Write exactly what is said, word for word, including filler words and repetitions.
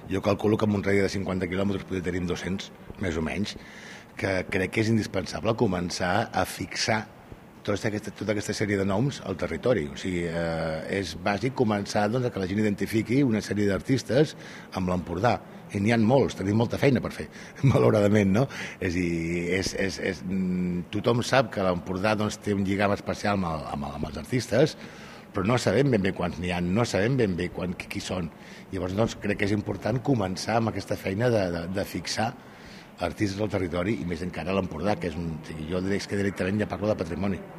Jo calculo que amb un radi de cinquanta quilòmetres podria tenir dos-cents, més o menys, que crec que és indispensable començar a fixar tota aquesta, tota aquesta sèrie de noms al territori. O sigui, eh, és bàsic començar doncs, a que la gent identifiqui una sèrie d'artistes amb l'Empordà. I n'hi ha molts, tenim molta feina per fer, malauradament, no? És a dir, és, és, és, tothom sap que l'Empordà doncs, té un lligam especial amb, el, amb, el, amb els artistes, però no sabem ben bé quants n'hi ha, no sabem ben bé quan, qui són. Llavors, doncs, crec que és important començar amb aquesta feina de, de, de fixar artistes al territori i més encara a l'Empordà, que és un... Jo diria que directament ja parlo de patrimoni.